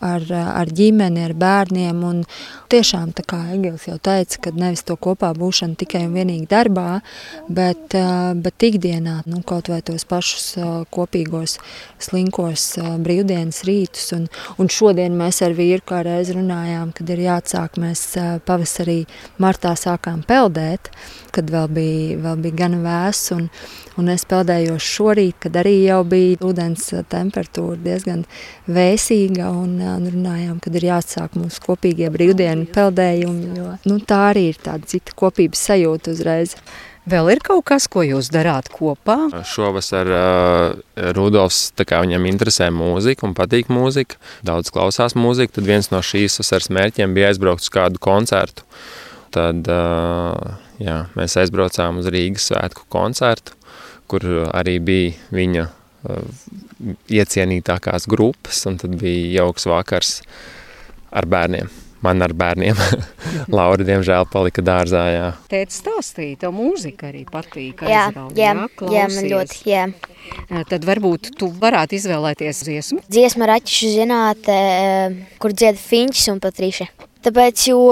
ar, ar ģimeni, ar bērniem. Un tiešām, tā kā Egils jau teica, ka nevis to kopā būšana tikai un vienīgi darbā, bet, bet ikdienā, nu, kaut vai tos pašus kopīgos slinkos brīvdienas rītus. Un, un šodien mēs ar vīru kā reiz runājām, kad ir jāatsāk, mēs pavasarī martā sākām peldēt, kad vēl bija, vēl bija gan vēss, un, un es peldējos šorīt, kad arī jau bija ūdens temperatūra diezgan vēsīga, un, un runājām, kad ir jāatsāk mūsu kopīgie brīvdienu peldējumi, jo nu, tā arī ir tāda cita kopības sajūta uzreiz. Vēl ir kaut kas, ko jūs darāt kopā? Šovasar uh, Rudolfs, tā kā viņam interesē mūzika un patīk mūzika, daudz klausās mūziku, tad viens no šīs vasaras mērķiem bija aizbraukt uz kādu koncertu. Tad uh, jā, mēs aizbraucām uz Rīgas svētku koncertu, kur arī bija viņa uh, iecienītākās grupas, un tad bija jauks vakars ar bērniem. Man ar bērniem. Laura, diemžēl, palika dārzā, jā. Tētis stāstīja, tev mūzika arī patīk. Jā, aizrauga, jā, jā, jā, man ļoti, jā. Tad varbūt tu varētu izvēlēties dziesmu? Dziesma Raķišu zināte, kur dzied Fiņķis un Patriša. Tāpēc, jo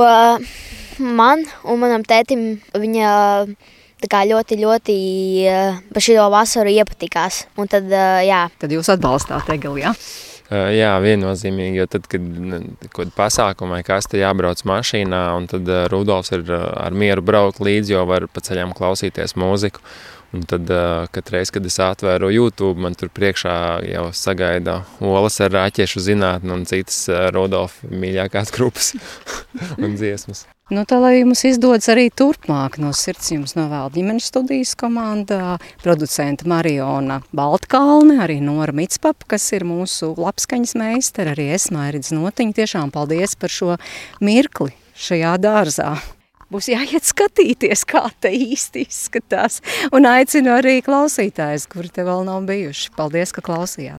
man un manam tētim viņa tā kā ļoti, ļoti pa šito vasaru iepatikās. Un tad, jā. Tad jūs atbalstāt Egili, jā? Jā, viennozīmīgi, jo tad, kad kaut pasākumu vai kas, tad jābrauc mašīnā, un tad Rudolfs ir ar mieru braukt līdzi, jo var pa ceļam klausīties mūziku. Un tad, katreiz, kad es atvēru YouTube, man tur priekšā jau sagaida olas ar Raķešu zinātni un citas Rudolfa mīļākās grupas un dziesmas. Nu, tā, lai jums izdodas arī turpmāk, no sirds jums novēl ģimenes studijas komandā, producenta Mariona Baltkalne, arī Nora Mitspapa, kas ir mūsu labskaņas meistara, arī es, Mairidze Notiņa. Tiešām paldies par šo mirkli šajā dārzā. Būs jāiet skatīties, kā te īsti izskatās, un aicinu arī klausītājus, kuri te vēl nav bijuši. Paldies, ka klausījāties!